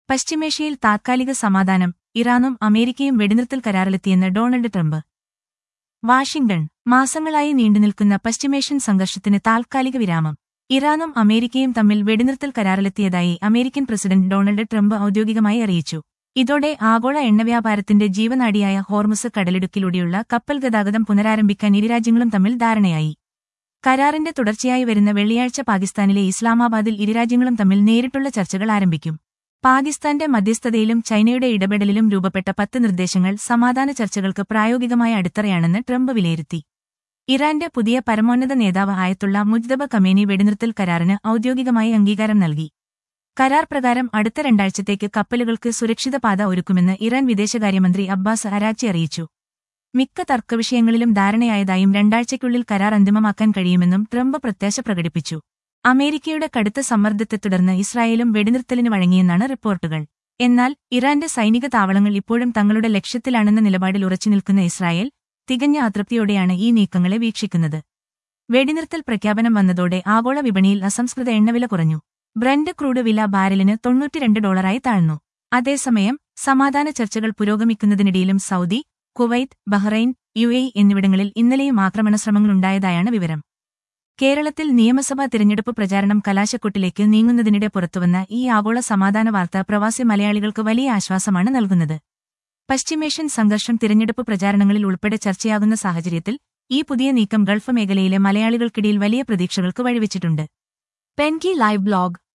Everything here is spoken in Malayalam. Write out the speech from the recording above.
പശ്ചിമേഷ്യയിൽ താത്കാലിക സമാധാനം, ഇറാനും അമേരിക്കയും വെടിനിർത്തൽ കരാറിലെത്തിയെന്ന് ഡൊണാൾഡ് ട്രംപ്. വാഷിംഗ്ടൺ. മാസങ്ങളായി നീണ്ടുനിൽക്കുന്ന പശ്ചിമേഷ്യൻ സംഘർഷത്തിന് താൽക്കാലിക വിരാമം. ഇറാനും അമേരിക്കയും തമ്മിൽ വെടിനിർത്തൽ കരാറിലെത്തിയതായി അമേരിക്കൻ പ്രസിഡന്റ് ഡൊണാൾഡ് ട്രംപ് ഔദ്യോഗികമായി അറിയിച്ചു. ഇതോടെ ആഗോള എണ്ണവ്യാപാരത്തിന്റെ ജീവനാഡിയായ ഹോർമുസ് കടലിടുക്കിലൂടെയുള്ള കപ്പൽ ഗതാഗതം പുനരാരംഭിക്കാൻ ഇരുരാജ്യങ്ങളും തമ്മിൽ ധാരണയായി. കരാറിന്റെ തുടർച്ചയായി വരുന്ന വെള്ളിയാഴ്ച പാകിസ്ഥാനിലെ ഇസ്ലാമാബാദിൽ ഇരുരാജ്യങ്ങളും തമ്മിൽ നേരിട്ടുള്ള ചർച്ചകൾ ആരംഭിക്കും. പാകിസ്ഥാന്റെ മധ്യസ്ഥതയിലും ചൈനയുടെ ഇടപെടലിലും രൂപപ്പെട്ട 10 നിർദ്ദേശങ്ങൾ സമാധാന ചർച്ചകൾക്ക് പ്രായോഗികമായ അടിത്തറയാണെന്ന് ട്രംപ് വിലയിരുത്തി. ഇറാന്റെ പുതിയ പരമോന്നത നേതാവ് ആയത്തുള്ള മുജ്തബ ഖമേനി വെടിനിർത്തൽ കരാറിന് ഔദ്യോഗികമായി അംഗീകാരം നൽകി. കരാർ പ്രകാരം അടുത്ത 2 ആഴ്ചത്തേക്ക് കപ്പലുകൾക്ക് സുരക്ഷിത പാത ഒരുക്കുമെന്ന് ഇറാൻ വിദേശകാര്യമന്ത്രി അബ്ബാസ് അരാച്ചി അറിയിച്ചു. മിക്ക തർക്കവിഷയങ്ങളിലും ധാരണയായതായും 2 ആഴ്ചയ്ക്കുള്ളിൽ കരാർ അന്തിമമാക്കാൻ കഴിയുമെന്നും ട്രംപ് പ്രത്യാശ പ്രകടിപ്പിച്ചു. അമേരിക്കയുടെ കടുത്ത സമ്മർദ്ദത്തെ തുടർന്ന് ഇസ്രായേലും വെടിനിർത്തലിന് വഴങ്ങിയെന്നാണ് റിപ്പോർട്ടുകൾ. എന്നാൽ ഇറാന്റെ സൈനിക താവളങ്ങൾ ഇപ്പോഴും തങ്ങളുടെ ലക്ഷ്യത്തിലാണെന്ന നിലപാടിൽ ഉറച്ചുനിൽക്കുന്ന ഇസ്രായേൽ തികഞ്ഞ അതൃപ്തിയോടെയാണ് ഈ നീക്കങ്ങളെ വീക്ഷിക്കുന്നത്. വെടിനിർത്തൽ പ്രഖ്യാപനം വന്നതോടെ ആഗോള വിപണിയിൽ അസംസ്കൃത എണ്ണവില കുറഞ്ഞു. ബ്രന്റ് ക്രൂഡ് വില ബാരലിന് $92 താഴ്ന്നു. അതേസമയം സമാധാന ചർച്ചകൾ പുരോഗമിക്കുന്നതിനിടയിലും സൗദി, കുവൈറ്റ്, ബഹ്റൈൻ, UAE എന്നിവിടങ്ങളിൽ ഇന്നലെയും ആക്രമണശ്രമങ്ങളുണ്ടായതായാണ് വിവരം. കേരളത്തിൽ നിയമസഭാ തിരഞ്ഞെടുപ്പ് പ്രചാരണം കലാശക്കൊട്ടിലേക്ക് നീങ്ങുന്നതിനിടെ പുറത്തുവന്ന ഈ ആഗോള സമാധാന വാർത്ത പ്രവാസി മലയാളികൾക്ക് വലിയ ആശ്വാസമാണ് നൽകുന്നത്. പശ്ചിമേഷ്യൻ സംഘർഷം തിരഞ്ഞെടുപ്പ് പ്രചാരണങ്ങളിൽ ഉൾപ്പെടെ ചർച്ചയാകുന്ന സാഹചര്യത്തിൽ ഈ പുതിയ നീക്കം ഗൾഫ് മേഖലയിലെ മലയാളികൾക്കിടയിൽ വലിയ പ്രതീക്ഷകൾക്ക് വഴിവെച്ചിട്ടുണ്ട്. പെൻകി ലൈവ് ബ്ലോഗ്.